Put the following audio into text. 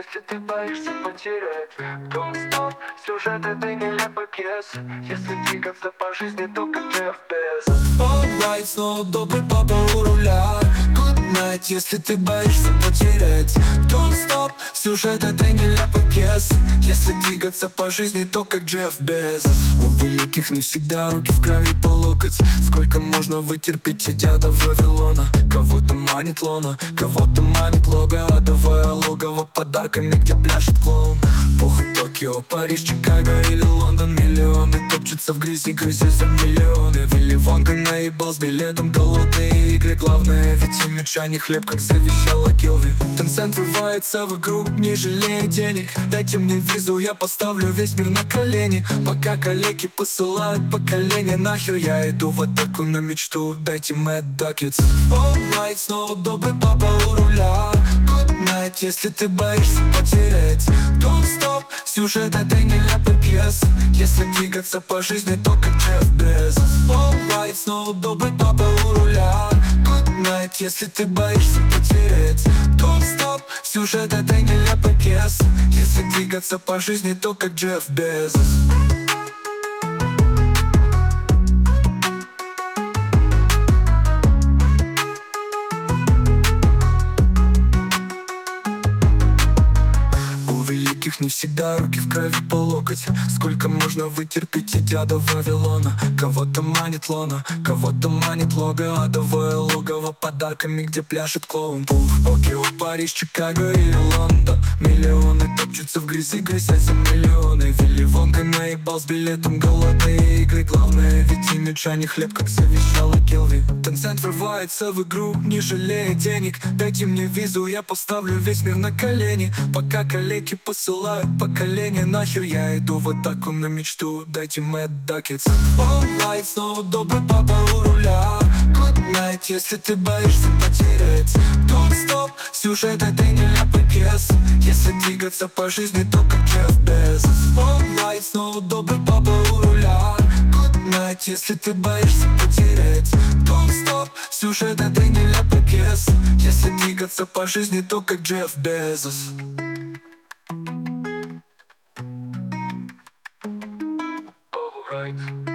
если ты боишься потерять. Don't stop, сюжет этой нелепой пьесы. Если двигаться по жизни, то как Джефф Безос. Alright, снова добрый папа у руля. Good night, если ты боишься потерять. Don't stop, сюжет этой нелепой пьесы. Если двигаться по жизни, то как Джефф Безос. У великих не всегда руки в крови по локоть. Сколько можно вытерпеть, идя до Вавилона? Кого-то манит лона, кого-то манит лого. Адовое логово подарками, где пляшет клоун. Похуй Токио, Париж, Чикаго или Лондон. Миллионы топчутся в грязи, грызя за миллионы. Вилли Вонга наебал с билетом, голодные игры. Главное, ведь имидж, не хлеб, как завещала Килви. Tencent врывается в игру, не жалея денег. Дайте мне визу, я поставлю весь мир на колени. Пока коллеги посылают поколение, нахер я иду в атаку на мечту. Дайте Mad Duckets. Alright, снова добрый папа у руля. Good night, если ты боишься потерять. Don't stop, сюжет этой нелепой пьесы. Если двигаться по жизни, то как Джефф Безос. Alright, снова добрый папа у руля. Good night, если ты боишься потерять. Don't stop, сюжет этой нелепой пьесы. Если двигаться по жизни, то как Джефф Безос. Не всегда руки в крови по локоть. Сколько можно вытерпеть, идя до Вавилона? Кого-то манит лона, кого-то манит лого. Адовое логово подарками, где пляшет клоун. Токио, Париж, Чикаго или Лондон. Миллионы топчутся в грязи, грязя за миллионы. Вилли Вонга наебал с билетом, голодные игры. Главное, ведь имидж, не хлеб, как завещала Килви. Tencent врывается в игру, не жалея денег. Дайте мне визу, я поставлю весь мир на колени. Пока коллеги посылают поколение, нахер я иду в атаку на мечту. Дайте Mad Duckets. Alright, снова добрый папа у руля. Good night, если ты боишься потерять. Don't stop, сюжет этой нелепой пьесы. Если двигаться по жизни, то как Джефф Безос. Alright, снова добрый папа у руля. Good night, если ты боишься потерять. Don't stop, сюжет этой нелепой пьесы. Если двигаться по жизни, то как Джефф Безос. Alright.